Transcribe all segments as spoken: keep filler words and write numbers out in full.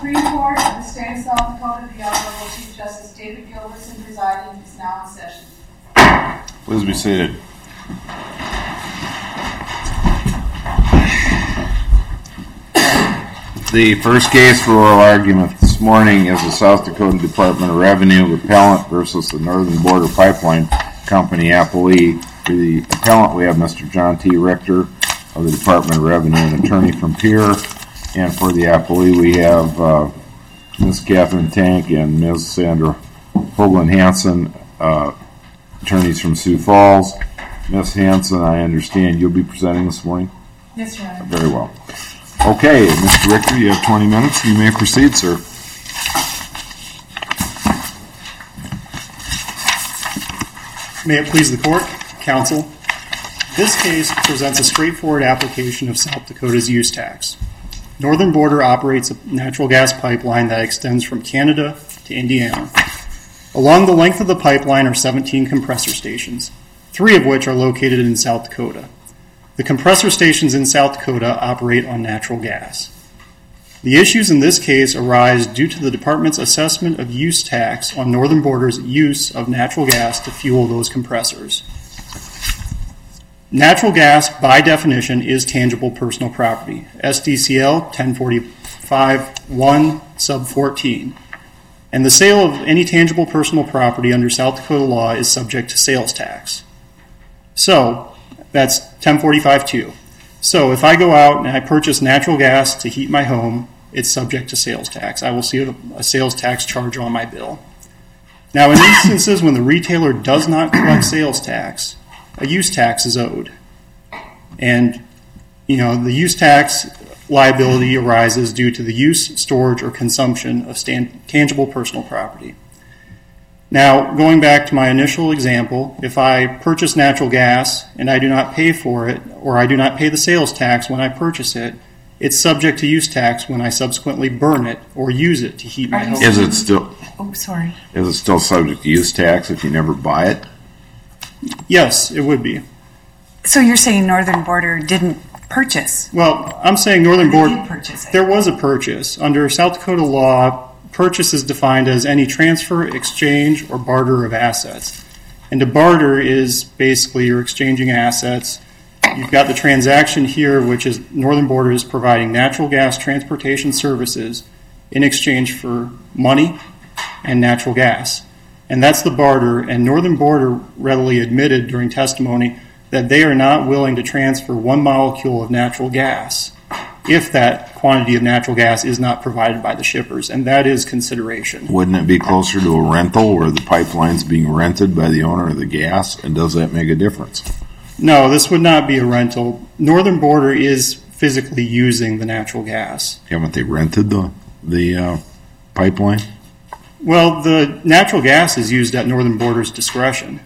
Supreme Court of the State of South Dakota, the Honorable Chief Justice David Gilbertson presiding, is now in session. Please be seated. The first case for oral argument this morning is the South Dakota Department of Revenue appellant versus the Northern Border Pipeline Company appellee. For the appellant, we have Mister John T. Richter of the Department of Revenue, an attorney from Pierre. And for the appellee, we have uh, Miz Catherine Tank and Miz Sandra Hoagland Hansen, uh, attorneys from Sioux Falls. Miz Hansen, I understand you'll be presenting this morning? Yes, Your Honor. Very well. Okay, Mister Richter, you have twenty minutes. You may proceed, sir. May it please the court, counsel. This case presents a straightforward application of South Dakota's use tax. Northern Border operates a natural gas pipeline that extends from Canada to Indiana. Along the length of the pipeline are seventeen compressor stations, three of which are located in South Dakota. The compressor stations in South Dakota operate on natural gas. The issues in this case arise due to the department's assessment of use tax on Northern Border's use of natural gas to fuel those compressors. Natural gas, by definition, is tangible personal property, S D C L ten forty-five one sub fourteen. And the sale of any tangible personal property under South Dakota law is subject to sales tax. So, that's ten forty-five two. So if I go out and I purchase natural gas to heat my home, it's subject to sales tax. I will see a, a sales tax charge on my bill. Now, in instances when the retailer does not collect sales tax, a use tax is owed. And, you know, the use tax liability arises due to the use, storage, or consumption of stand, tangible personal property. Now, going back to my initial example, if I purchase natural gas and I do not pay for it, or I do not pay the sales tax when I purchase it, it's subject to use tax when I subsequently burn it or use it to heat my home. Is it still? Oh, sorry. Is it still subject to use tax if you never buy it? Yes, it would be. So you're saying Northern Border didn't purchase? Well, I'm saying Northern Border. Did purchase it. There was a purchase under South Dakota law. Purchase is defined as any transfer, exchange, or barter of assets. And to barter is basically you're exchanging assets. You've got the transaction here, which is Northern Border is providing natural gas transportation services in exchange for money and natural gas. And that's the barter, and Northern Border readily admitted during testimony that they are not willing to transfer one molecule of natural gas if that quantity of natural gas is not provided by the shippers, and that is consideration. Wouldn't it be closer to a rental where the pipeline's being rented by the owner of the gas, and does that make a difference? No, this would not be a rental. Northern Border is physically using the natural gas. Haven't they rented the, the uh, pipeline? Well, the natural gas is used at Northern Border's discretion.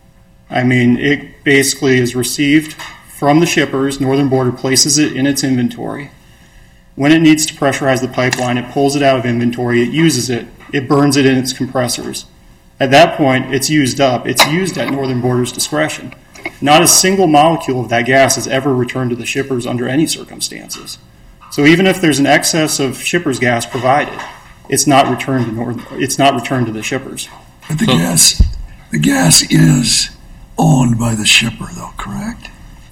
I mean, it basically is received from the shippers. Northern Border places it in its inventory. When it needs to pressurize the pipeline, it pulls it out of inventory, it uses it, it burns it in its compressors. At that point, it's used up. It's used at Northern Border's discretion. Not a single molecule of that gas is ever returned to the shippers under any circumstances. So even if there's an excess of shippers' gas provided, it's not returned to Northern, it's not returned to the shippers. But the gas, the gas is owned by the shipper, though, correct?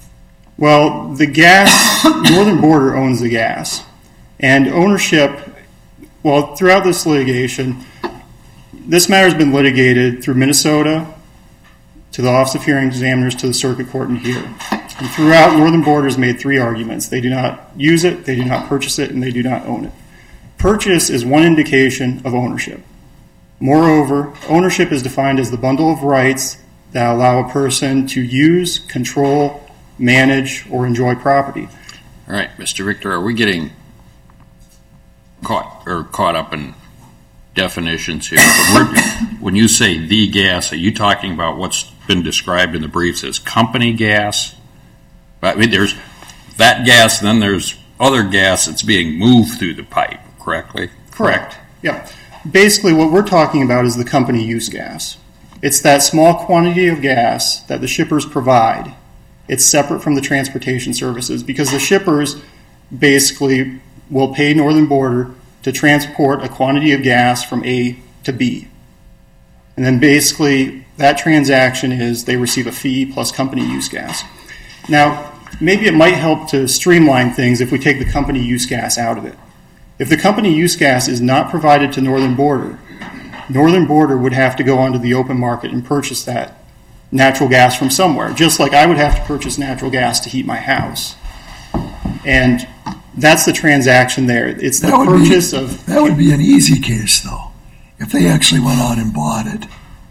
Well, the gas, Northern Border owns the gas. And ownership, well, throughout this litigation, this matter has been litigated through Minnesota, to the Office of Hearing Examiners, to the Circuit Court in here. And throughout, Northern Border has made three arguments. They do not use it, they do not purchase it, and they do not own it. Purchase is one indication of ownership. Moreover, ownership is defined as the bundle of rights that allow a person to use, control, manage, or enjoy property. All right, Mister Richter, are we getting caught or caught up in definitions here? When you say the gas, are you talking about what's been described in the briefs as company gas? I mean, there's that gas, then there's other gas that's being moved through the pipe, correctly? Correct. Yeah. Basically, what we're talking about is the company use gas. It's that small quantity of gas that the shippers provide. It's separate from the transportation services because the shippers basically will pay Northern Border to transport a quantity of gas from A to B. And then basically that transaction is they receive a fee plus company use gas. Now, maybe it might help to streamline things if we take the company use gas out of it. If the company use gas is not provided to Northern Border, Northern Border would have to go onto the open market and purchase that natural gas from somewhere, just like I would have to purchase natural gas to heat my house. And that's the transaction there. It's the That would purchase be, of... That would be an easy case, though. If they actually went out and bought it,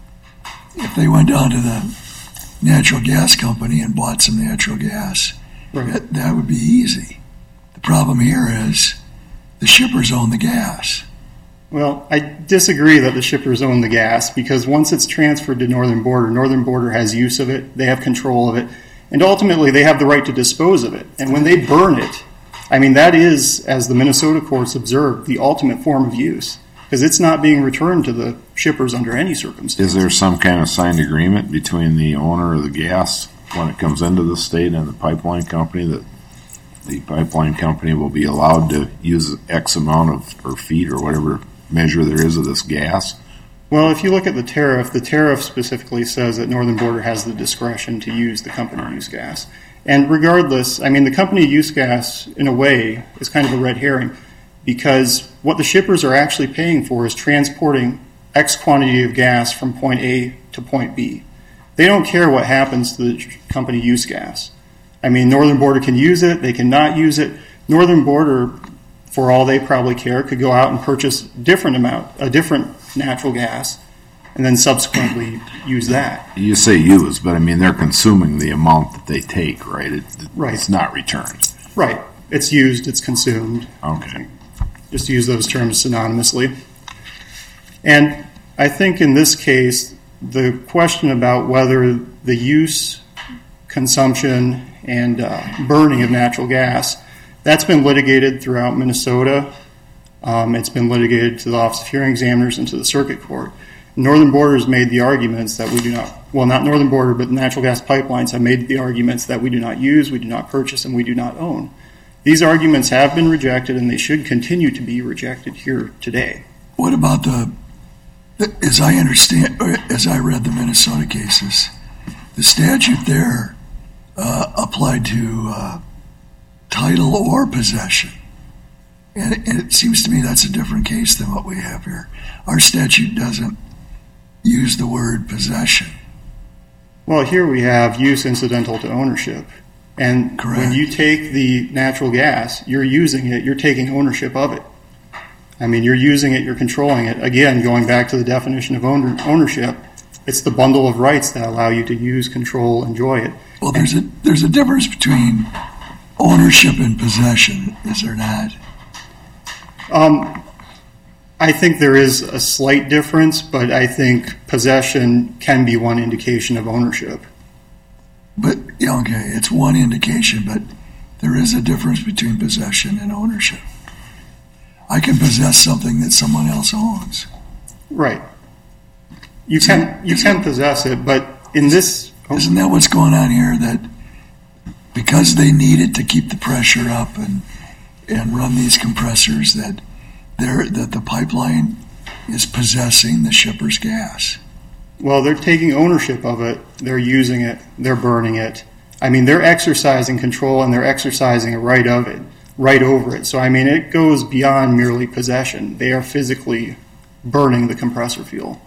if they went down to the natural gas company and bought some natural gas, Right. that, that would be easy. The problem here is the shippers own the gas. Well, I disagree that the shippers own the gas, because once it's transferred to Northern Border, Northern Border has use of it, they have control of it, and ultimately they have the right to dispose of it. And when they burn it, I mean, that is, as the Minnesota courts observed, the ultimate form of use, because it's not being returned to the shippers under any circumstances. Is there some kind of signed agreement between the owner of the gas when it comes into the state and the pipeline company that the pipeline company will be allowed to use X amount of, or feet or whatever measure there is of this gas? Well, if you look at the tariff, the tariff specifically says that Northern Border has the discretion to use the company use gas. And regardless, I mean, the company use gas, in a way, is kind of a red herring, because what the shippers are actually paying for is transporting X quantity of gas from point A to point B. They don't care what happens to the company use gas. I mean, Northern Border can use it, they cannot use it. Northern Border, for all they probably care, could go out and purchase different amount, a different natural gas, and then subsequently use that. You say use, but I mean, they're consuming the amount that they take, right? It, Right. It's not returned. Right. It's used, it's consumed. Okay. Just use those terms synonymously. And I think in this case, the question about whether the use, consumption, and uh, burning of natural gas, that's been litigated throughout Minnesota. Um, it's been litigated to the Office of Hearing Examiners and to the Circuit Court. Northern Border has made the arguments that we do not, well, not Northern Border, but natural gas pipelines have made the arguments that we do not use, we do not purchase, and we do not own. These arguments have been rejected, and they should continue to be rejected here today. What about the, as I understand, or as I read the Minnesota cases, the statute there uh, applied to uh, title or possession. And it, and it seems to me that's a different case than what we have here. Our statute doesn't use the word possession. Well, here we have use incidental to ownership. And Correct. When you take the natural gas, you're using it, you're taking ownership of it. I mean, you're using it, you're controlling it. Again, going back to the definition of owner, ownership, it's the bundle of rights that allow you to use, control, enjoy it. Well, there's a there's a difference between ownership and possession, is there not? Um, I think there is a slight difference, but I think possession can be one indication of ownership. But, yeah, okay, it's one indication, but there is a difference between possession and ownership. I can possess something that someone else owns. Right. You can you can possess it, but in this... Isn't that what's going on here? That because they need it to keep the pressure up and and run these compressors, that they're, that the pipeline is possessing the shipper's gas. Well, they're taking ownership of it, they're using it, they're burning it. I mean, they're exercising control and they're exercising a right of it, right over it. So, I mean, it goes beyond merely possession. They are physically burning the compressor fuel.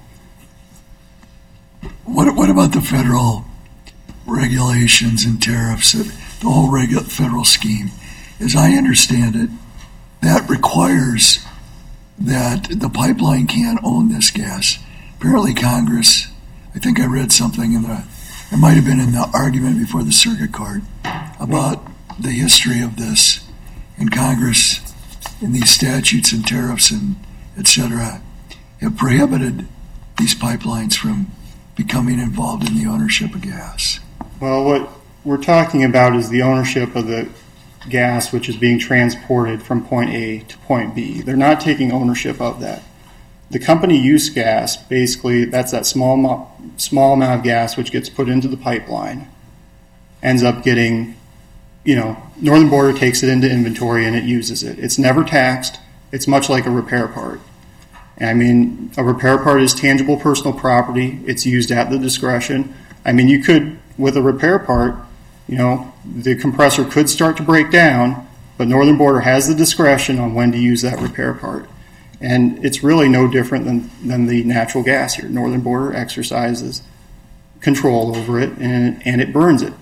What what about the federal regulations and tariffs, the whole regu- federal scheme? As I understand it, that requires that the pipeline can't own this gas. Apparently Congress, I think I read something in the, it might have been in the argument before the circuit court about the history of this, and Congress in these statutes and tariffs and et cetera have prohibited these pipelines from becoming involved in the ownership of gas. Well, what we're talking about is the ownership of the gas which is being transported from point A to point B. They're not taking ownership of that. The company use gas, basically, that's that small mo- small amount of gas which gets put into the pipeline, ends up getting, you know, Northern Border takes it into inventory and it uses it. It's never taxed. It's much like a repair part. I mean, a repair part is tangible personal property. It's used at the discretion. I mean, you could, with a repair part, you know, the compressor could start to break down, but Northern Border has the discretion on when to use that repair part. And it's really no different than, than the natural gas here. Northern Border exercises control over it, and, and it burns it.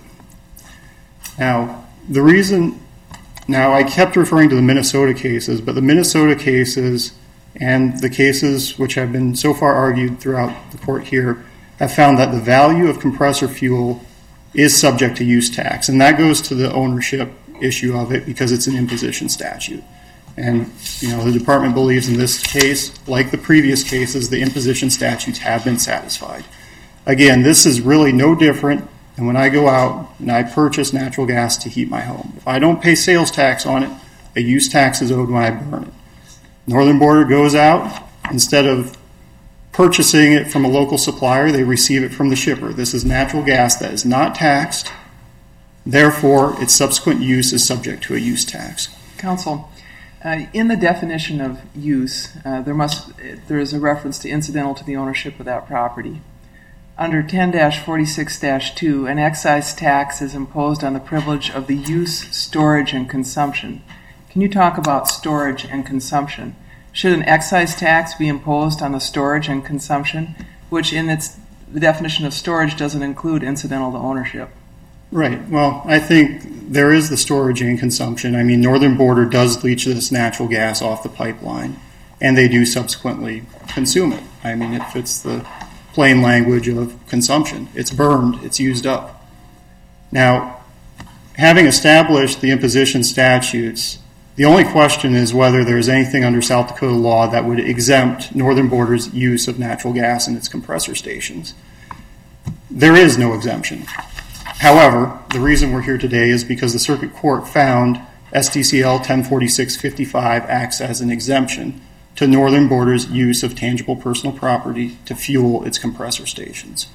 Now, the reason, now I kept referring to the Minnesota cases, but the Minnesota cases and the cases which have been so far argued throughout the court here have found that the value of compressor fuel is subject to use tax. And that goes to the ownership issue of it because it's an imposition statute. And, you know, the department believes in this case, like the previous cases, the imposition statutes have been satisfied. Again, this is really no different than when I go out and I purchase natural gas to heat my home. If I don't pay sales tax on it, a use tax is owed when I burn it. Northern Border goes out, instead of purchasing it from a local supplier, they receive it from the shipper. This is natural gas that is not taxed. Therefore, its subsequent use is subject to a use tax. Counsel, uh, in the definition of use, uh, there must there is a reference to incidental to the ownership of that property. Under ten forty-six dash two, an excise tax is imposed on the privilege of the use, storage, and consumption. Can you talk about storage and consumption? Should an excise tax be imposed on the storage and consumption, which in its the definition of storage doesn't include incidental to ownership? Right. Well, I think there is the storage and consumption. I mean, Northern Border does leach this natural gas off the pipeline, and they do subsequently consume it. I mean, it fits the plain language of consumption. It's burned. It's used up. Now, having established the imposition statutes, the only question is whether there is anything under South Dakota law that would exempt Northern Border's use of natural gas in its compressor stations. There is no exemption. However, the reason we're here today is because the Circuit Court found S D C L ten forty-six fifty-five acts as an exemption to Northern Border's use of tangible personal property to fuel its compressor stations.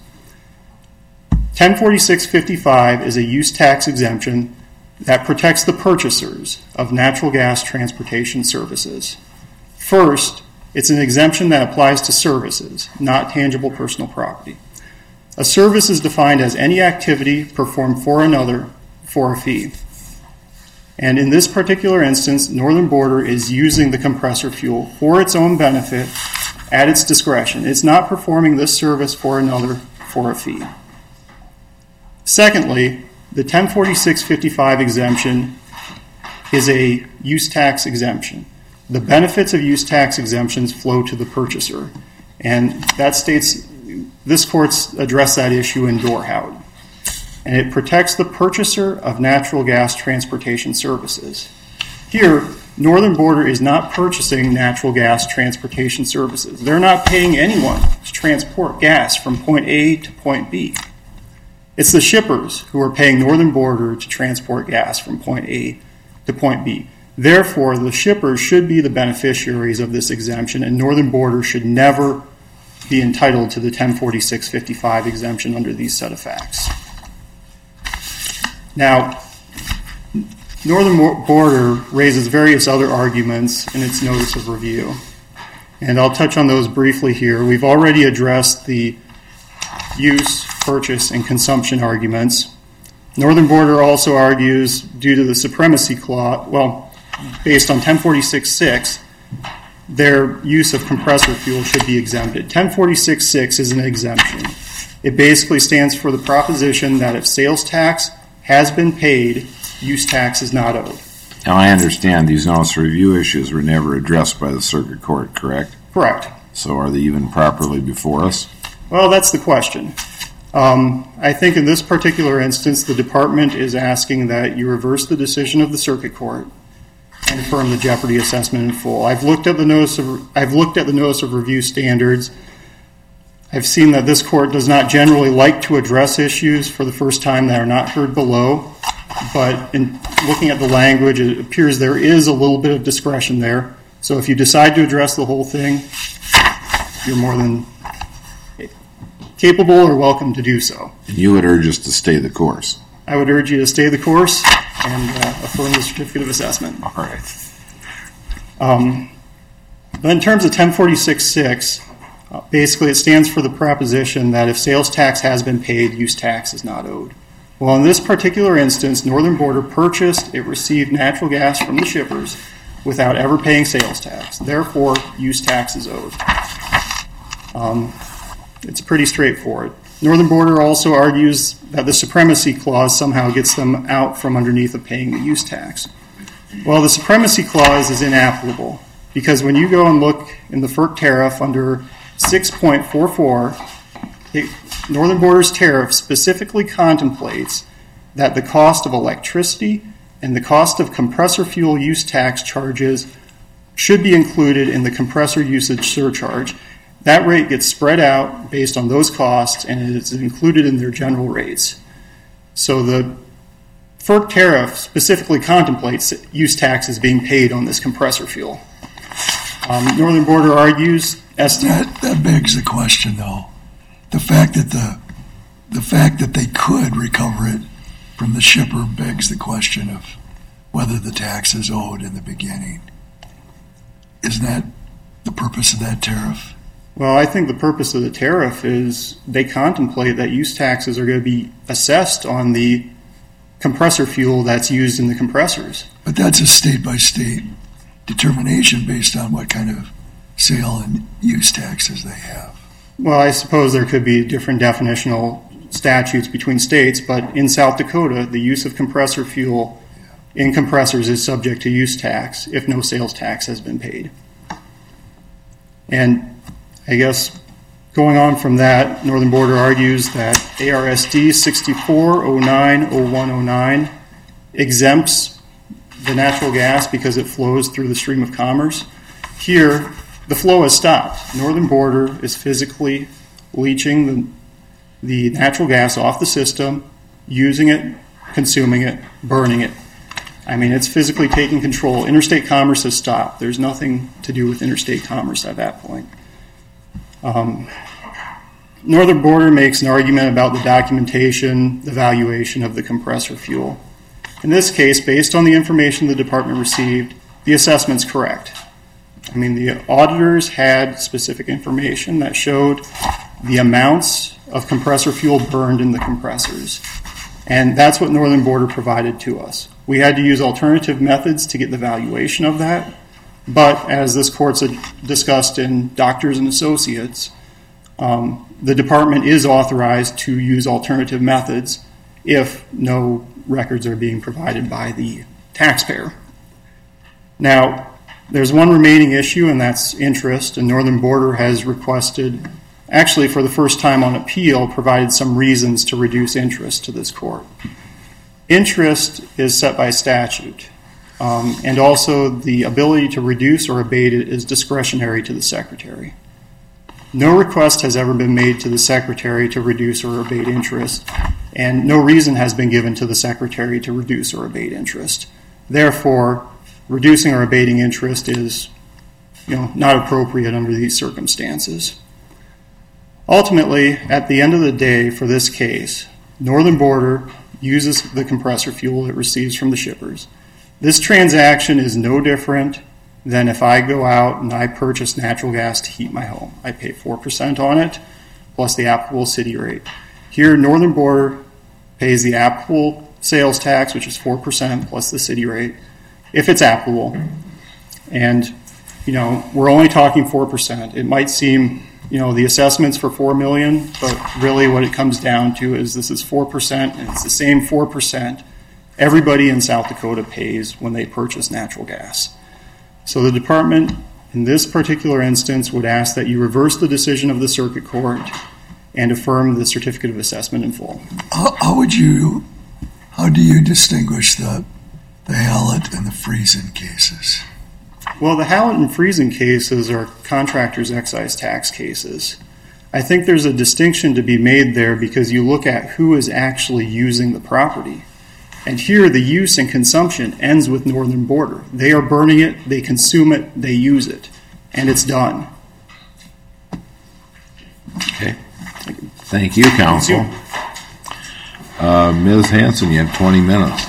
ten forty-six fifty-five is a use tax exemption that protects the purchasers of natural gas transportation services. First, it's an exemption that applies to services, not tangible personal property. A service is defined as any activity performed for another for a fee. And in this particular instance, Northern Border is using the compressor fuel for its own benefit at its discretion. It's not performing this service for another for a fee. Secondly, the ten forty-six fifty-five exemption is a use tax exemption. The benefits of use tax exemptions flow to the purchaser. And that states, this court's addressed that issue in Dorhout. And it protects the purchaser of natural gas transportation services. Here, Northern Border is not purchasing natural gas transportation services. They're not paying anyone to transport gas from point A to point B. It's the shippers who are paying Northern Border to transport gas from point A to point B. Therefore, the shippers should be the beneficiaries of this exemption, and Northern Border should never be entitled to the ten forty-six fifty-five exemption under these set of facts. Now, Northern Border raises various other arguments in its notice of review, and I'll touch on those briefly here. We've already addressed the use, purchase, and consumption arguments. Northern Border also argues, due to the supremacy clause, well, based on ten forty-six six, their use of compressor fuel should be exempted. ten forty-six six is an exemption. It basically stands for the proposition that if sales tax has been paid, use tax is not owed. Now, I understand these notice of review issues were never addressed by the Circuit Court, correct? Correct. So are they even properly before us? Well, that's the question. Um, I think in this particular instance, the department is asking that you reverse the decision of the Circuit Court and affirm the jeopardy assessment in full. I've looked at the notice of I've looked at the notice of review standards. I've seen that this court does not generally like to address issues for the first time that are not heard below, but in looking at the language, it appears there is a little bit of discretion there. So if you decide to address the whole thing, you're more than capable or welcome to do so. And you would urge us to stay the course? I would urge you to stay the course and uh, affirm the certificate of assessment. All right. Um, But in terms of ten forty-six six, uh, basically it stands for the proposition that if sales tax has been paid, use tax is not owed. Well, in this particular instance, Northern Border purchased, it received natural gas from the shippers without ever paying sales tax. Therefore, use tax is owed. Um, it's pretty straightforward. Northern Border also argues that the supremacy clause somehow gets them out from underneath of paying the use tax. Well, the supremacy clause is inapplicable because when you go and look in the F E R C tariff under six point four four, it, Northern Border's tariff specifically contemplates that the cost of electricity and the cost of compressor fuel use tax charges should be included in the compressor usage surcharge. That rate gets spread out based on those costs and it is included in their general rates. So the F E R C tariff specifically contemplates that use tax is being paid on this compressor fuel. Um, Northern Border argues as to that, that begs the question, though. The fact that the the fact that they could recover it from the shipper begs the question of whether the tax is owed in the beginning. Isn't that the purpose of that tariff? Well, I think the purpose of the tariff is they contemplate that use taxes are going to be assessed on the compressor fuel that's used in the compressors. But that's a state-by-state determination based on what kind of sale and use taxes they have. Well, I suppose there could be different definitional statutes between states, but in South Dakota, the use of compressor fuel in compressors is subject to use tax if no sales tax has been paid. And I guess going on from that, Northern Border argues that A R S D sixty-four oh nine oh one oh nine exempts the natural gas because it flows through the stream of commerce. Here, the flow has stopped. Northern Border is physically leaching the, the natural gas off the system, using it, consuming it, burning it. I mean, it's physically taking control. Interstate commerce has stopped. There's nothing to do with interstate commerce at that point. Um, Northern Border makes an argument about the documentation, the valuation of the compressor fuel. In this case, based on the information the department received, the assessment's correct. I mean, the auditors had specific information that showed the amounts of compressor fuel burned in the compressors. And that's what Northern Border provided to us. We had to use alternative methods to get the valuation of that. But as this court's discussed in Doctors and Associates, um, the department is authorized to use alternative methods if no records are being provided by the taxpayer. Now, there's one remaining issue, and that's interest, and Northern Border has requested, actually for the first time on appeal, provided some reasons to reduce interest to this court. Interest is set by statute. Um, and also the ability to reduce or abate it is discretionary to the Secretary. No request has ever been made to the Secretary to reduce or abate interest, and no reason has been given to the Secretary to reduce or abate interest. Therefore, reducing or abating interest is, you know, not appropriate under these circumstances. Ultimately, at the end of the day for this case, Northern Border uses the compressor fuel it receives from the shippers. This transaction is no different than if I go out and I purchase natural gas to heat my home. I pay four percent on it, plus the applicable city rate. Here, Northern Border pays the applicable sales tax, which is four percent, plus the city rate, if it's applicable. And, you know, we're only talking four percent. It might seem, you know, the assessment's for four million dollars, but really what it comes down to is this is four percent, and it's the same four percent everybody in South Dakota pays when they purchase natural gas. So the department, in this particular instance, would ask that you reverse the decision of the circuit court and affirm the certificate of assessment in full. How, how would you, how do you distinguish the, the Hallett and the Friesen cases? Well, the Hallett and Friesen cases are contractors' excise tax cases. I think there's a distinction to be made there because you look at who is actually using the property. And here, the use and consumption ends with Northern Border. They are burning it, they consume it, they use it, and it's done. Okay. Thank you, counsel. Uh, Miz Hanson, you have twenty minutes.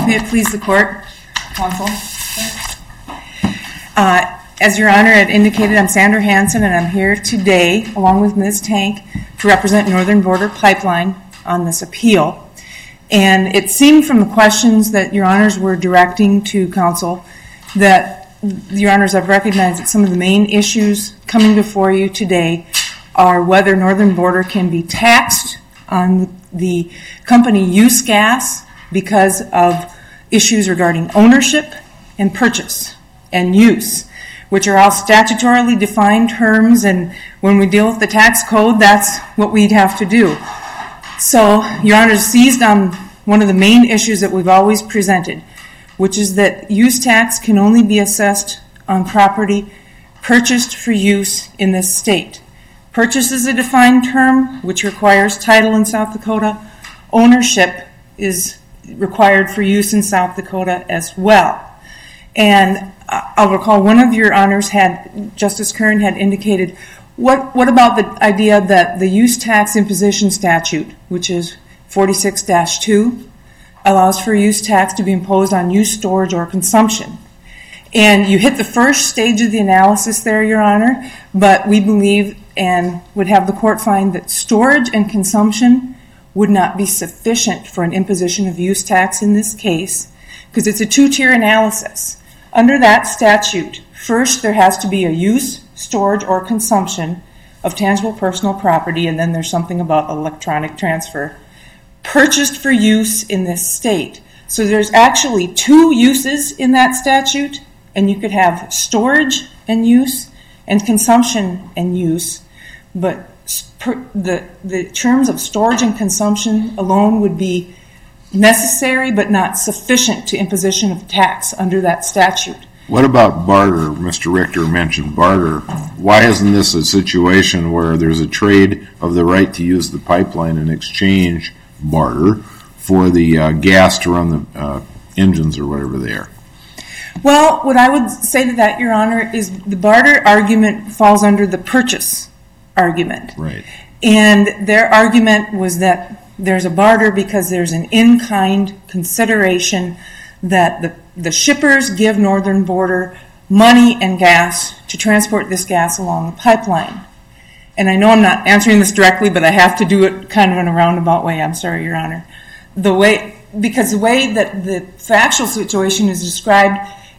May it please the court, counsel. Uh, as Your Honor had indicated, I'm Sandra Hansen, and I'm here today, along with Miz Tank, to represent Northern Border Pipeline on this appeal. And it seemed from the questions that Your Honors were directing to counsel that Your Honors have recognized that some of the main issues coming before you today are whether Northern Border can be taxed on the company use gas because of issues regarding ownership and purchase and use, which are all statutorily defined terms, and when we deal with the tax code, that's what we'd have to do. So, Your Honor, seized on one of the main issues that we've always presented, which is that use tax can only be assessed on property purchased for use in this state. Purchase is a defined term, which requires title in South Dakota. Ownership is required for use in South Dakota as well. And I'll recall one of Your Honors had, Justice Kern had indicated, what, what about the idea that the use tax imposition statute, which is forty-six dash two, allows for use tax to be imposed on use, storage, or consumption. And you hit the first stage of the analysis there, Your Honor, but we believe and would have the court find that storage and consumption would not be sufficient for an imposition of use tax in this case, because it's a two-tier analysis. Under that statute, first there has to be a use, storage, or consumption of tangible personal property, and then there's something about electronic transfer, purchased for use in this state. So there's actually two uses in that statute, and you could have storage and use and consumption and use, but per, the, the terms of storage and consumption alone would be necessary but not sufficient to imposition of tax under that statute. What about barter? Mister Richter mentioned barter. Why isn't this a situation where there's a trade of the right to use the pipeline in exchange, barter, for the uh, gas to run the uh, engines or whatever they are? Well, what I would say to that, Your Honor, is the barter argument falls under the purchase argument. Right. And their argument was that there's a barter because there's an in-kind consideration that the, the shippers give Northern Border money and gas to transport this gas along the pipeline. And I know I'm not answering this directly, but I have to do it kind of in a roundabout way. I'm sorry, Your Honor. The way, because the way that the factual situation is described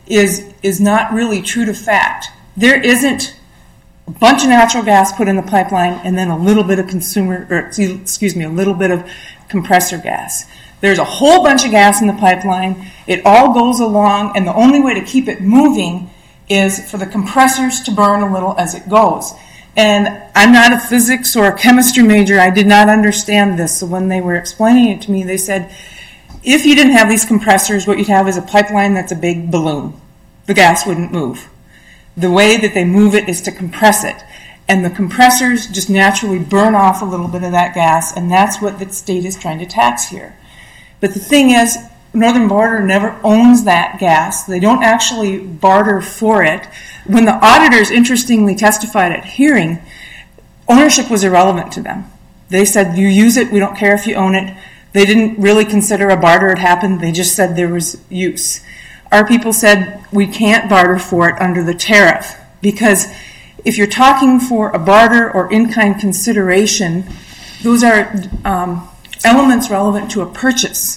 is is not really true to fact. There isn't a bunch of natural gas put in the pipeline and then a little bit of consumer, or excuse me, a little bit of compressor gas. There's a whole bunch of gas in the pipeline. It all goes along, and the only way to keep it moving is for the compressors to burn a little as it goes. And I'm not a physics or a chemistry major. I did not understand this. So when they were explaining it to me, they said, if you didn't have these compressors, what you'd have is a pipeline that's a big balloon. The gas wouldn't move. The way that they move it is to compress it. And the compressors just naturally burn off a little bit of that gas, and that's what the state is trying to tax here. But the thing is, Northern Border never owns that gas. They don't actually barter for it. When the auditors interestingly testified at hearing, ownership was irrelevant to them. They said, you use it, we don't care if you own it. They didn't really consider a barter had happened. They just said there was use. Our people said we can't barter for it under the tariff, because if you're talking for a barter or in-kind consideration, those are um, elements relevant to a purchase.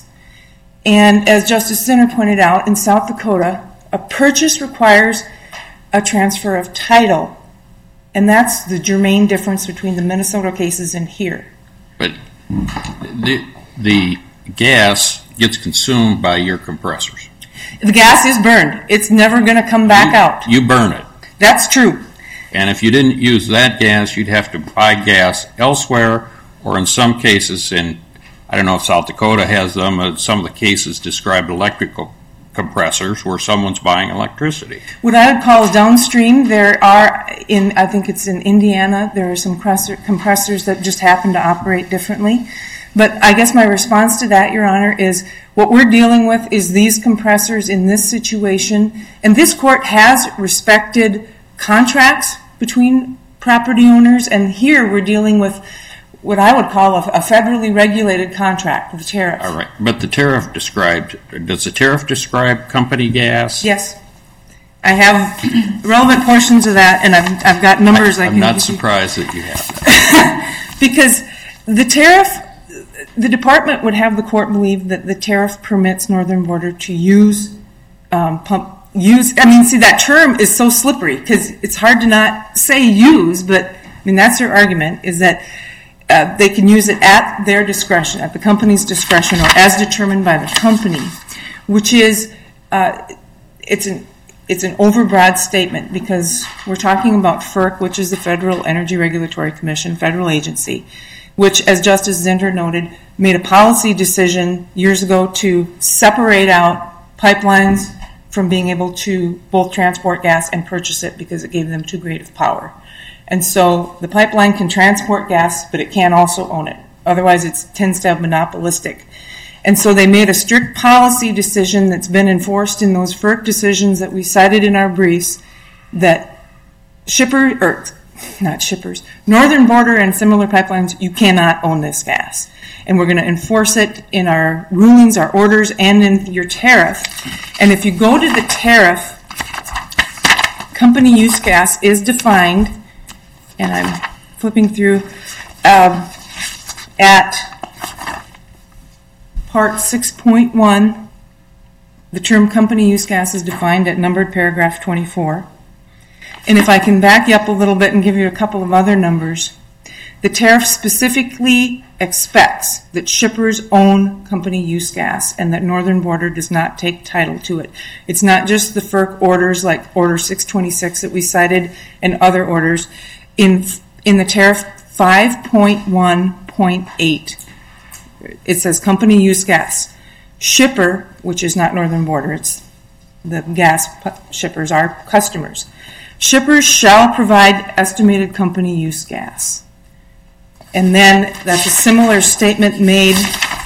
And as Justice Zinner pointed out, in South Dakota, a purchase requires a transfer of title. And that's the germane difference between the Minnesota cases and here. But the, the gas gets consumed by your compressors. The gas is burned. It's never going to come back you, out. You burn it. That's true. And if you didn't use that gas, you'd have to buy gas elsewhere, or in some cases, in I don't know if South Dakota has them, uh, some of the cases described electrical compressors where someone's buying electricity. What I would call downstream, there are, in I think it's in Indiana, there are some compressor, compressors that just happen to operate differently. But I guess my response to that, Your Honor, is what we're dealing with is these compressors in this situation, and this court has respected contracts between property owners, and here we're dealing with what I would call a, a federally regulated contract with tariff. All right, but the tariff described, does the tariff describe company gas? Yes. I have relevant portions of that, and I've, I've got numbers I, I I'm can not give surprised that you have that. Because the tariff, the department would have the court believe that the tariff permits Northern Border to use um, pump, use, I mean, see, that term is so slippery because it's hard to not say use, but I mean, that's their argument, is that uh, they can use it at their discretion, at the company's discretion, or as determined by the company, which is, uh, it's an It's an overbroad statement because we're talking about FERC, which is the Federal Energy Regulatory Commission, federal agency, which, as Justice Zinder noted, made a policy decision years ago to separate out pipelines from being able to both transport gas and purchase it because it gave them too great of power. And so the pipeline can transport gas, but it can't also own it. Otherwise, it tends to have monopolistic. And so they made a strict policy decision that's been enforced in those FERC decisions that we cited in our briefs that shipper, or not shippers, Northern Border and similar pipelines, you cannot own this gas. And we're going to enforce it in our rulings, our orders, and in your tariff. And if you go to the tariff, company use gas is defined, and I'm flipping through, um, at Part six point one, the term company use gas is defined at numbered paragraph twenty-four. And if I can back you up a little bit and give you a couple of other numbers, the tariff specifically expects that shippers own company use gas and that Northern Border does not take title to it. It's not just the FERC orders like Order six twenty-six that we cited and other orders. In, in the tariff five point one point eight, it says company use gas. Shipper, which is not Northern Border, it's the gas shippers, our customers. Shippers shall provide estimated company use gas. And then that's a similar statement made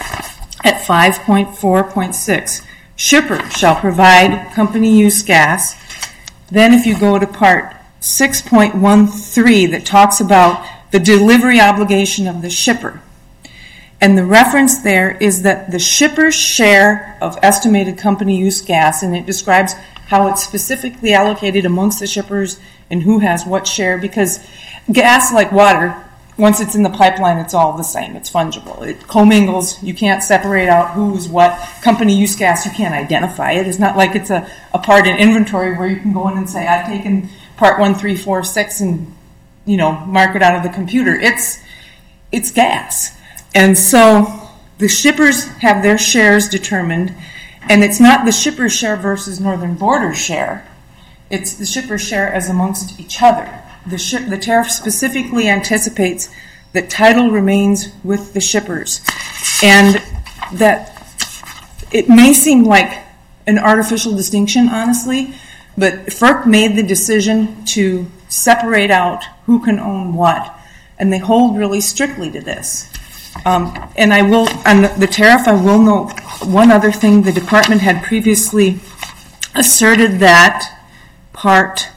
at five point four point six. Shipper shall provide company use gas. Then if you go to part six point one three that talks about the delivery obligation of the shipper, and the reference there is that the shipper's share of estimated company use gas, and it describes how it's specifically allocated amongst the shippers and who has what share, because gas, like water, once it's in the pipeline, it's all the same. It's fungible. It commingles. You can't separate out who's what. Company use gas, you can't identify it. It's not like it's a, a part in inventory where you can go in and say, I've taken part one, three, four, six, and, you know, mark it out of the computer. It's it's gas. And so the shippers have their shares determined, and it's not the shipper's share versus Northern Border's share. It's the shipper's share as amongst each other. The, ship, the tariff specifically anticipates that title remains with the shippers, and that it may seem like an artificial distinction, honestly, but FERC made the decision to separate out who can own what, and they hold really strictly to this. Um, and I will, on the, the tariff, I will note one other thing. The department had previously asserted that part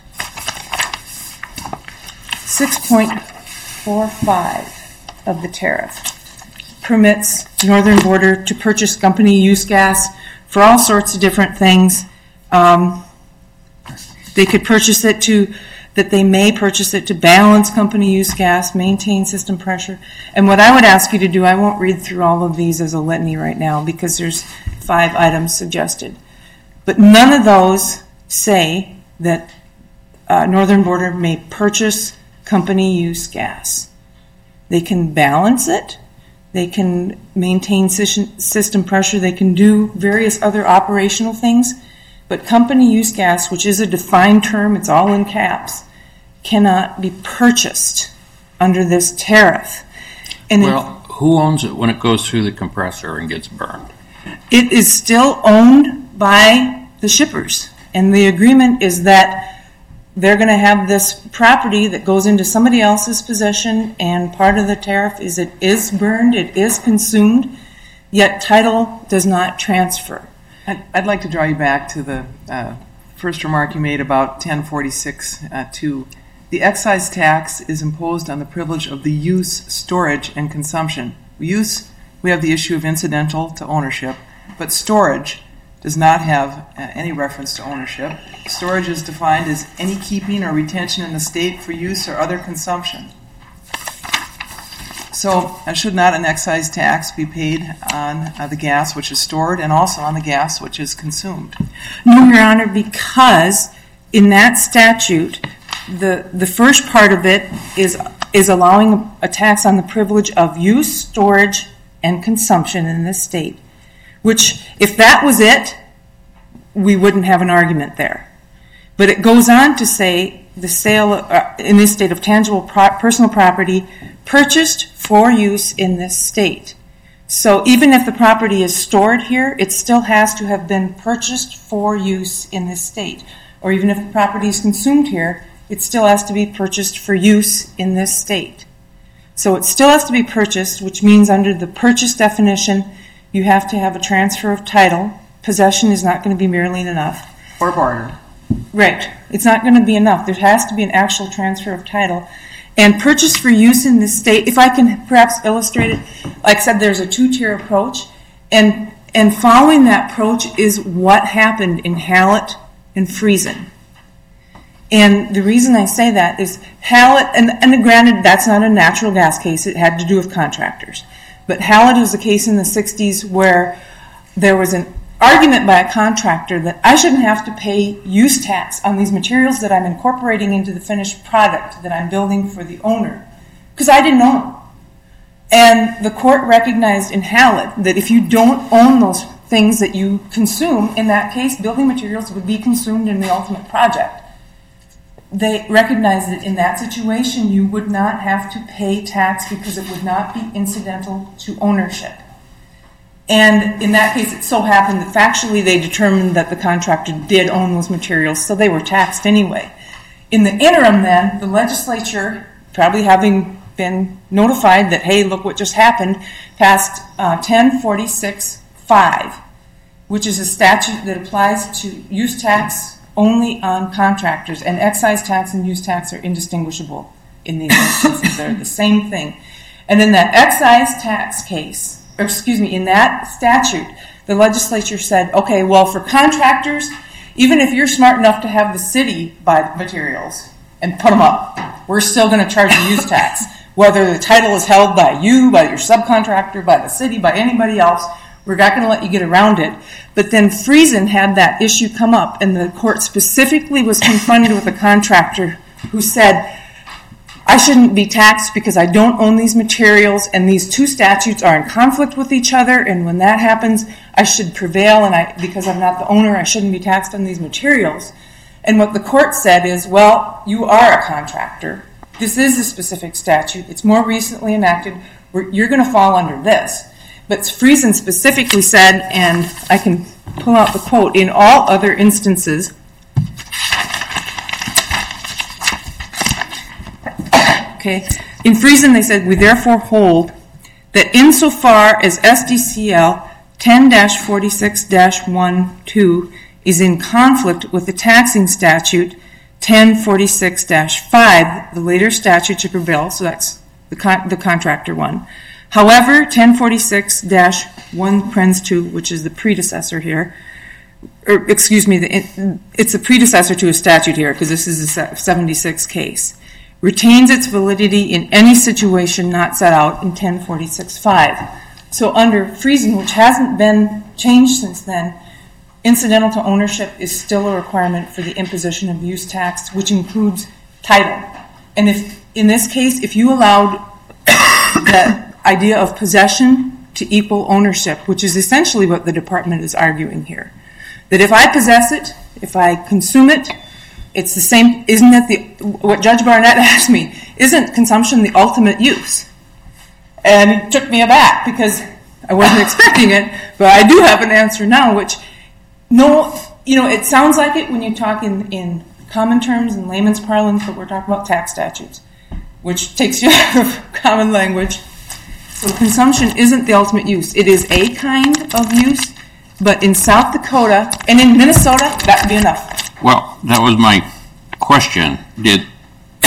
six point four five of the tariff permits Northern Border to purchase company use gas for all sorts of different things. Um, they could purchase it to that they may purchase it to balance company use gas, maintain system pressure. And what I would ask you to do, I won't read through all of these as a litany right now because there's five items suggested. But none of those say that uh, Northern Border may purchase company use gas. They can balance it. They can maintain system pressure. They can do various other operational things. But company use gas, which is a defined term, it's all in caps, cannot be purchased under this tariff. And well, it, who owns it when it goes through the compressor and gets burned? It is still owned by the shippers. And the agreement is that they're going to have this property that goes into somebody else's possession, and part of the tariff is it is burned, it is consumed, yet title does not transfer. I'd like to draw you back to the uh, first remark you made about ten forty-six two the excise tax is imposed on the privilege of the use, storage, and consumption. Use, we have the issue of incidental to ownership, but storage does not have uh, any reference to ownership. Storage is defined as any keeping or retention in the state for use or other consumption. So, uh, should not an excise tax be paid on uh, the gas which is stored and also on the gas which is consumed? No, Your Honor, because in that statute, the the first part of it is is allowing a tax on the privilege of use, storage, and consumption in this state. Which, if that was it, we wouldn't have an argument there. But it goes on to say the sale uh, in this state of tangible pro- personal property purchased for use in this state. So even if the property is stored here, it still has to have been purchased for use in this state. Or even if the property is consumed here, it still has to be purchased for use in this state. So it still has to be purchased, which means under the purchase definition, you have to have a transfer of title. Possession is not going to be merely enough. Or barter. Right. It's not going to be enough. There has to be an actual transfer of title. And purchase for use in this state, if I can perhaps illustrate it, like I said, there's a two-tier approach. And and following that approach is what happened in Hallett and Friesen. And the reason I say that is Hallett, and, and granted, that's not a natural gas case. It had to do with contractors. But Hallett was a case in the sixties where there was an argument by a contractor that I shouldn't have to pay use tax on these materials that I'm incorporating into the finished product that I'm building for the owner, because I didn't own them. And the court recognized in Hallett that if you don't own those things that you consume, in that case, building materials would be consumed in the ultimate project. They recognized that in that situation, you would not have to pay tax because it would not be incidental to ownership. And in that case, it so happened that factually they determined that the contractor did own those materials, so they were taxed anyway. In the interim then, the legislature, probably having been notified that, hey, look what just happened, passed uh, ten forty-six five, which is a statute that applies to use tax only on contractors, and excise tax and use tax are indistinguishable in these instances. They're the same thing. And in that excise tax case, or excuse me, in that statute, the legislature said, okay, well, for contractors, even if you're smart enough to have the city buy the materials and put them up, we're still going to charge you use tax. Whether the title is held by you, by your subcontractor, by the city, by anybody else, we're not going to let you get around it. But then Friesen had that issue come up, and the court specifically was confronted with a contractor who said, I shouldn't be taxed because I don't own these materials, and these two statutes are in conflict with each other, and when that happens, I should prevail, and I, because I'm not the owner, I shouldn't be taxed on these materials. And what the court said is, well, you are a contractor. This is a specific statute. It's more recently enacted. You're going to fall under this. But Friesen specifically said, and I can pull out the quote, in all other instances, okay, in Friesen they said, we therefore hold that insofar as S D C L ten forty-six dash twelve is in conflict with the taxing statute ten forty-six dash five, the later statute to prevail, so that's the, con- the contractor one. However, ten forty-six dash one parens two, which is the predecessor here, or excuse me, the, it, it's a predecessor to a statute here because this is a seventy-six case, retains its validity in any situation not set out in ten forty-six five. So under Friesen, which hasn't been changed since then, incidental to ownership is still a requirement for the imposition of use tax, which includes title. And if in this case, if you allowed the idea of possession to equal ownership, which is essentially what the department is arguing here, that if I possess it, if I consume it, it's the same. Isn't it the what Judge Barnett asked me? Isn't consumption the ultimate use? And it took me aback because I wasn't expecting it, but I do have an answer now, which no, you know, it sounds like it when you talk in, in common terms and layman's parlance, but we're talking about tax statutes, which takes you out of common language. So consumption isn't the ultimate use. It is a kind of use, but in South Dakota and in Minnesota, that would be enough. Well, that was my question. Did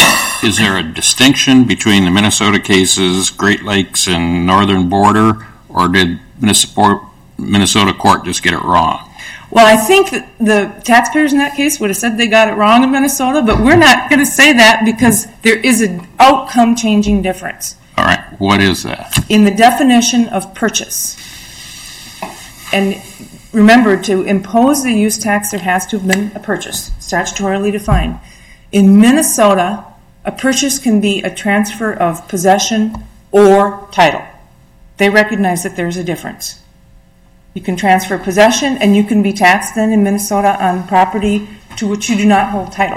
is there a distinction between the Minnesota cases, Great Lakes and Northern Border, or did Minnesota court just get it wrong? Well, I think that the taxpayers in that case would have said they got it wrong in Minnesota, but we're not going to say that because there is an outcome-changing difference. All right, what is that? In the definition of purchase. And remember, to impose the use tax, there has to have been a purchase, statutorily defined. In Minnesota, a purchase can be a transfer of possession or title. They recognize that there's a difference. You can transfer possession, and you can be taxed then in Minnesota on property to which you do not hold title.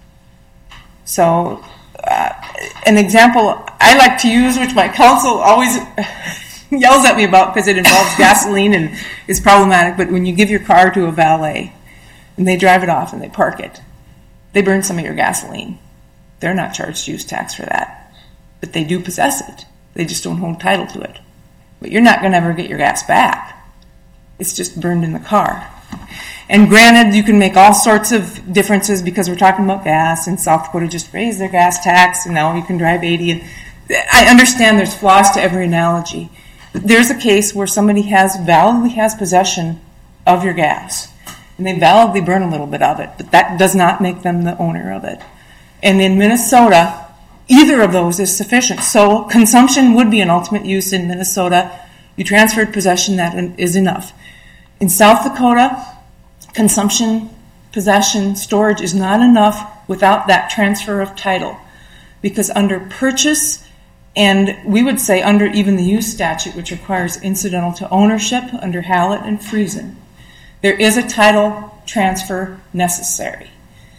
So, uh, an example I like to use, which my counsel always yells at me about because it involves gasoline and is problematic, but when you give your car to a valet and they drive it off and they park it, they burn some of your gasoline. They're not charged use tax for that, but they do possess it. They just don't hold title to it. But you're not going to ever get your gas back. It's just burned in the car. And granted, you can make all sorts of differences because we're talking about gas, and South Dakota just raised their gas tax, and now you can drive eighty. And I understand there's flaws to every analogy. But there's a case where somebody has validly has possession of your gas, and they validly burn a little bit of it, but that does not make them the owner of it. And in Minnesota, either of those is sufficient. So consumption would be an ultimate use in Minnesota. You transferred possession, that is enough. In South Dakota, consumption, possession, storage is not enough without that transfer of title. Because under purchase, and we would say under even the use statute, which requires incidental to ownership under Hallett and Friesen, there is a title transfer necessary.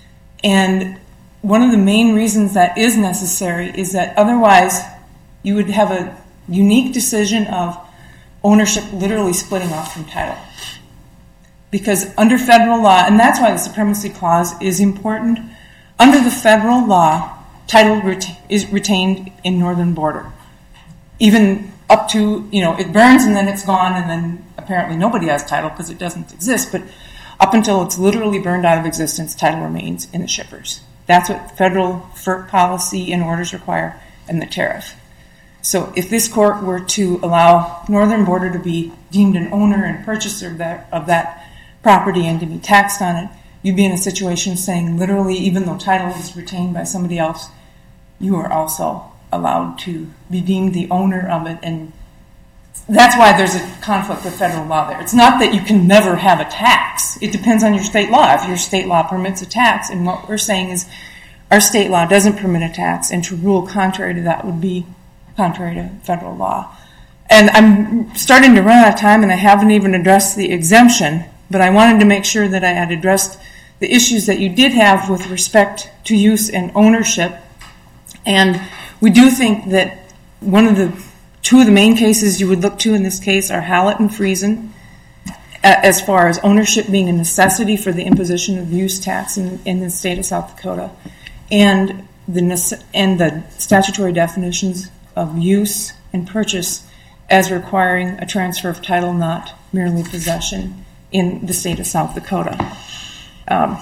And one of the main reasons that is necessary is that otherwise you would have a unique decision of ownership literally splitting off from title. Because under federal law, and that's why the Supremacy Clause is important, under the federal law, title ret- is retained in Northern Border. Even up to, you know, it burns and then it's gone and then apparently nobody has title because it doesn't exist, but up until it's literally burned out of existence, title remains in the shippers. That's what federal F E R C policy and orders require, and the tariff. So if this court were to allow Northern Border to be deemed an owner and purchaser of that, of that property and to be taxed on it, you'd be in a situation saying literally, even though title is retained by somebody else, you are also allowed to be deemed the owner of it. And that's why there's a conflict with federal law there. It's not that you can never have a tax. It depends on your state law. If your state law permits a tax, and what we're saying is our state law doesn't permit a tax, and to rule contrary to that would be contrary to federal law. And I'm starting to run out of time, and I haven't even addressed the exemption, but I wanted to make sure that I had addressed the issues that you did have with respect to use and ownership. And we do think that one of the two of the main cases you would look to in this case are Hallett and Friesen, as far as ownership being a necessity for the imposition of use tax in, in the state of South Dakota, and the and the statutory definitions of use and purchase as requiring a transfer of title, not merely possession, in the state of South Dakota. Um,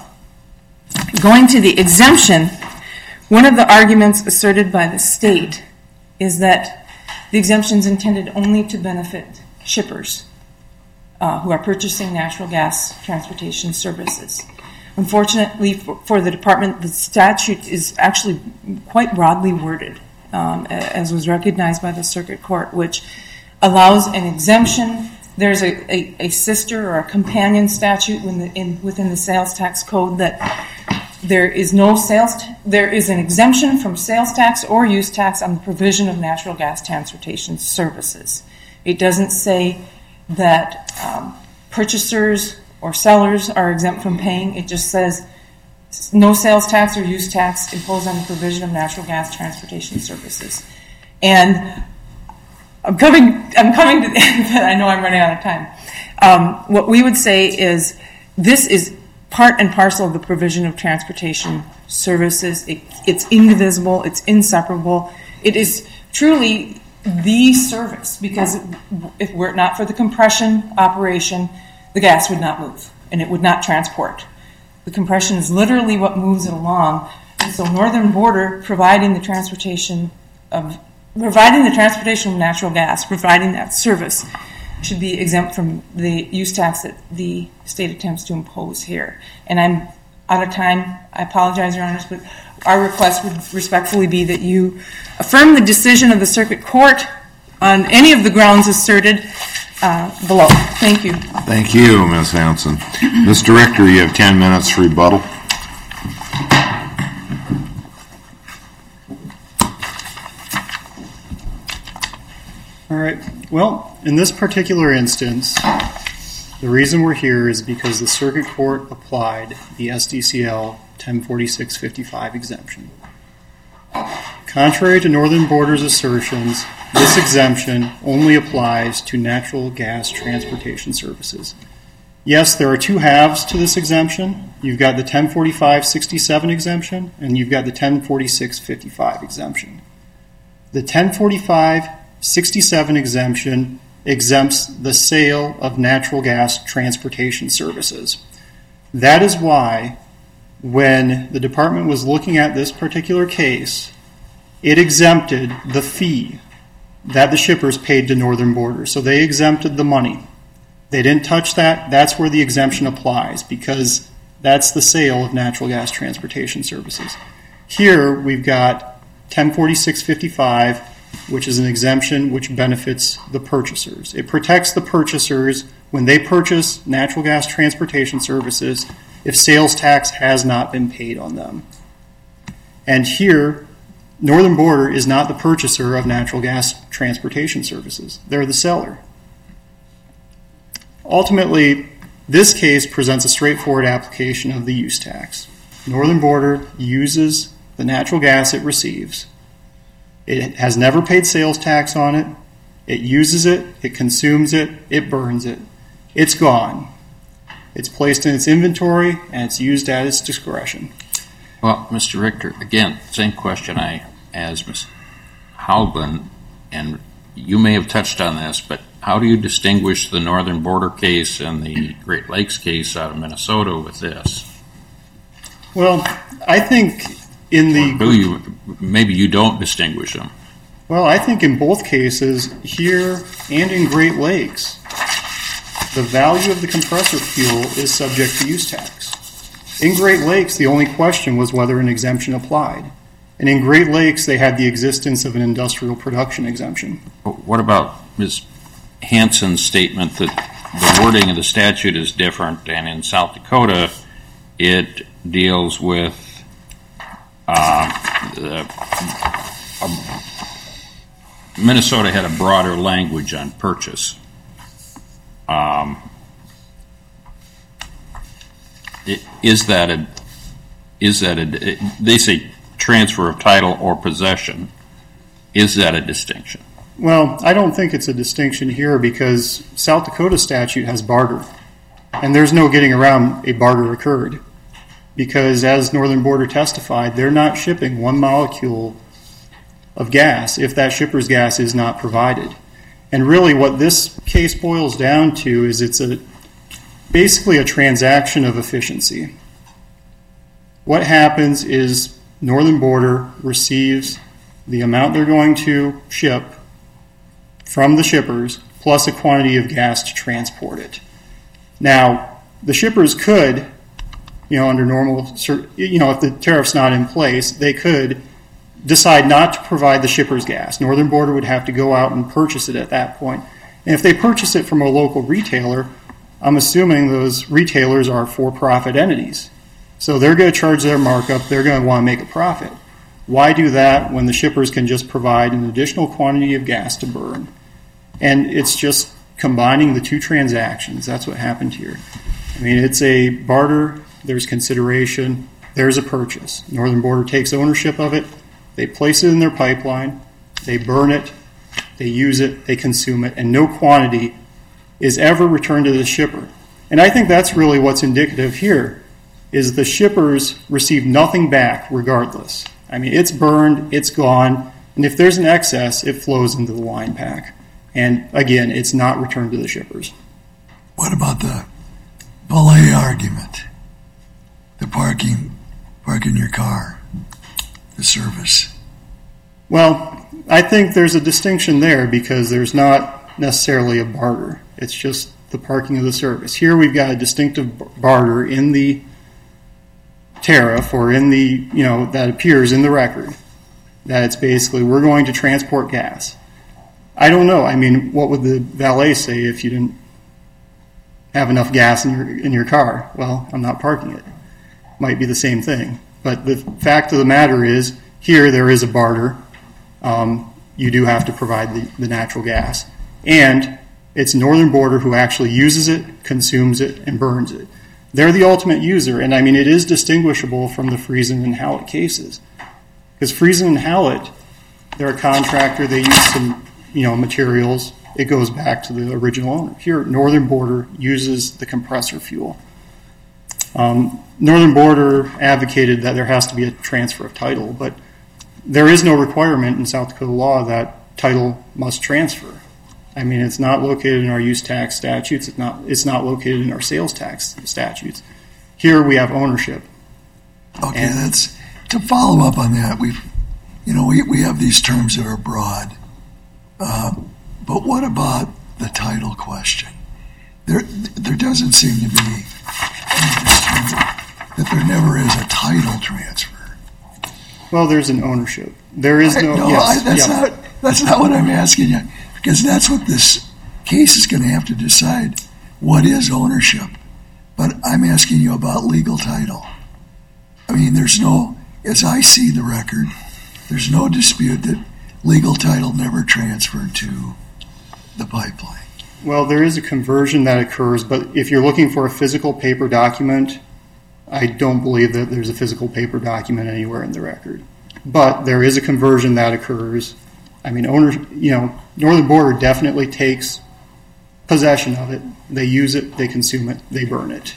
going to the exemption, one of the arguments asserted by the state is that the exemption is intended only to benefit shippers uh, who are purchasing natural gas transportation services. Unfortunately for, for the department, the statute is actually quite broadly worded, um, as was recognized by the circuit court, which allows an exemption. There's a, a, a sister or a companion statute within the, in, within the sales tax code that there is no sales, t- there is an exemption from sales tax or use tax on the provision of natural gas transportation services. It doesn't say that um, purchasers or sellers are exempt from paying. It just says no sales tax or use tax imposed on the provision of natural gas transportation services. And I'm coming, I'm coming to the end, but I know I'm running out of time. Um, what we would say is this is part and parcel of the provision of transportation services. It, it's indivisible. It's inseparable. It is truly the service, because if were it not for the compression operation, the gas would not move and it would not transport. The compression is literally what moves it along. And so Northern Border providing the transportation of providing the transportation of natural gas, providing that service, should be exempt from the use tax that the state attempts to impose here. And I'm out of time. I apologize, Your Honors, but our request would respectfully be that you affirm the decision of the Circuit Court on any of the grounds asserted uh, below. Thank you. Thank you, Miz Hanson. Mister Richter, you have ten minutes for rebuttal. All right. Well, in this particular instance, the reason we're here is because the Circuit Court applied the S D C L ten forty-six fifty-five exemption. Contrary to Northern Border's assertions, this exemption only applies to natural gas transportation services. Yes, there are two halves to this exemption. You've got the ten forty-five sixty-seven exemption, and you've got the ten forty-six fifty-five exemption. The ten forty-five sixty-seven exemption exempts the sale of natural gas transportation services. That is why, when the department was looking at this particular case, it exempted the fee that the shippers paid to Northern Border. So they exempted the money. They didn't touch that. That's where the exemption applies, because that's the sale of natural gas transportation services. Here we've got ten forty-six fifty-five, which is an exemption which benefits the purchasers. It protects the purchasers when they purchase natural gas transportation services if sales tax has not been paid on them. And here, Northern Border is not the purchaser of natural gas transportation services. They're the seller. Ultimately, this case presents a straightforward application of the use tax. Northern Border uses the natural gas it receives. It has never paid sales tax on it. It uses it, it consumes it, it burns it. It's gone. It's placed in its inventory, and it's used at its discretion. Well, Mister Richter, again, same question I asked Miz Halbin, and you may have touched on this, but how do you distinguish the Northern Border case and the Great Lakes case out of Minnesota with this? Well, I think in the... Or do you, maybe you don't distinguish them. Well, I think in both cases, here and in Great Lakes, the value of the compressor fuel is subject to use tax. In Great Lakes, the only question was whether an exemption applied. And in Great Lakes, they had the existence of an industrial production exemption. But what about Miz Hanson's statement that the wording of the statute is different, and in South Dakota, it deals with uh, the, um, Minnesota had a broader language on purchase. Um, it, is that a, is that a, it, they say transfer of title or possession. Is that a distinction? Well, I don't think it's a distinction here because South Dakota statute has barter. And there's no getting around a barter occurred. Because as Northern Border testified, they're not shipping one molecule of gas if that shipper's gas is not provided. And really what this case boils down to is it's a basically a transaction of efficiency. What happens is Northern Border receives the amount they're going to ship from the shippers plus a quantity of gas to transport it. Now, the shippers could, you know, under normal, you know, if the tariff's not in place, they could decide not to provide the shipper's gas. Northern Border would have to go out and purchase it at that point. And if they purchase it from a local retailer, I'm assuming those retailers are for-profit entities. So they're going to charge their markup, they're going to want to make a profit. Why do that when the shippers can just provide an additional quantity of gas to burn? And it's just combining the two transactions. That's what happened here. I mean, it's a barter, there's consideration, there's a purchase. Northern Border takes ownership of it, they place it in their pipeline, they burn it, they use it, they consume it, and no quantity is ever returned to the shipper. And I think that's really what's indicative here, is the shippers receive nothing back regardless. I mean, it's burned, it's gone, and if there's an excess, it flows into the line pack. And again, it's not returned to the shippers. What about the valet argument? The parking, parking your car. the service? Well, I think there's a distinction there because there's not necessarily a barter. It's just the parking of the service. Here we've got a distinctive barter in the tariff or in the, you know, that appears in the record that it's basically we're going to transport gas. I don't know. I mean, what would the valet say if you didn't have enough gas in your in your car? Well, I'm not parking it. Might be the same thing. But the fact of the matter is, here there is a barter. Um, you do have to provide the, the natural gas. And it's Northern Border who actually uses it, consumes it, and burns it. They're the ultimate user. And I mean, it is distinguishable from the Friesen and Hallett cases. Because Friesen and Hallett, they're a contractor. They use some, you know, materials. It goes back to the original owner. Here, Northern Border uses the compressor fuel. Um, Northern Border advocated that there has to be a transfer of title, but there is no requirement in South Dakota law that title must transfer. I mean, it's not located in our use tax statutes. It's not. It's not located in our sales tax statutes. Here we have ownership. Okay, And- that's to follow up on that. We've, you know, we we have these terms that are broad, uh, but what about the title question? There there doesn't seem to be that there never is a title transfer. Well, there's an ownership. There is no. no, yes, I, that's yeah. not that's not what I'm asking you, because that's what this case is going to have to decide. What is ownership? But I'm asking you about legal title. I mean, there's no, as I see the record, there's no dispute that legal title never transferred to the pipeline. Well, there is a conversion that occurs, but if you're looking for a physical paper document, I don't believe that there's a physical paper document anywhere in the record. But there is a conversion that occurs. I mean, owner, you know, Northern Border definitely takes possession of it. They use it, they consume it, they burn it.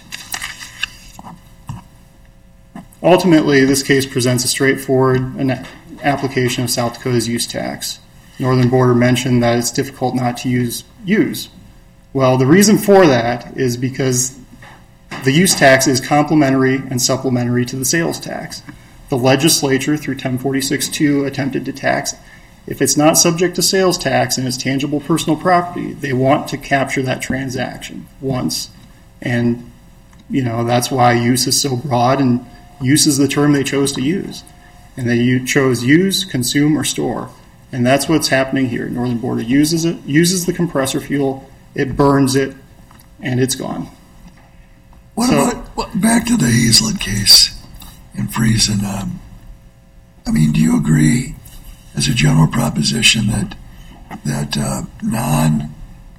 Ultimately, this case presents a straightforward an application of South Dakota's use tax. Northern Border mentioned that it's difficult not to use use. Well, the reason for that is because the use tax is complementary and supplementary to the sales tax. The legislature, through ten forty-six two, attempted to tax. If it's not subject to sales tax and it's tangible personal property, they want to capture that transaction once. And, you know, that's why use is so broad, and use is the term they chose to use. And they chose use, consume, or store. And that's what's happening here. Northern Border uses it, uses the compressor fuel, it burns it, and it's gone. What So- about what, back to the Hazelett case in Friesen? Um, I mean, do you agree, as a general proposition, that that uh, non,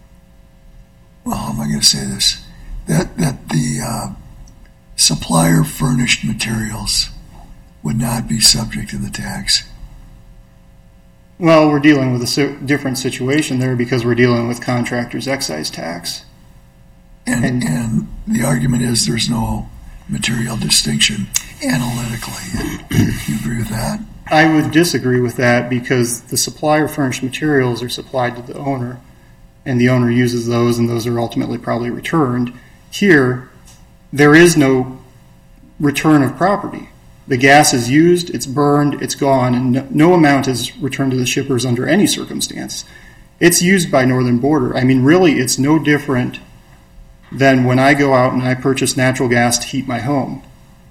well, how am I going to say this? That that the uh, supplier furnished materials would not be subject to the tax? Well, we're dealing with a si- different situation there because we're dealing with contractors' excise tax. And, And- and the argument is there's no material distinction analytically. Do you agree with that? I would disagree with that because the supplier furnished materials are supplied to the owner, and the owner uses those, and those are ultimately probably returned. Here, there is no return of property. The gas is used, it's burned, it's gone, and no, no amount is returned to the shippers under any circumstance. It's used by Northern Border. I mean, really, it's no different than when I go out and I purchase natural gas to heat my home.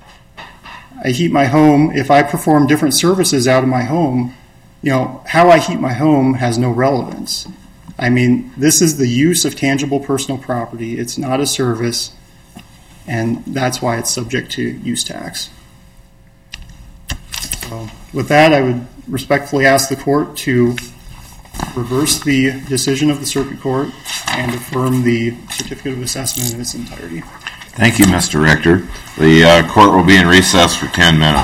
I heat my home. If I perform different services out of my home, you know, how I heat my home has no relevance. I mean, this is the use of tangible personal property. It's not a service, and that's why it's subject to use tax. So with that, I would respectfully ask the court to reverse the decision of the circuit court and affirm the certificate of assessment in its entirety. Thank you, Mister Richter. The uh, court will be in recess for ten minutes.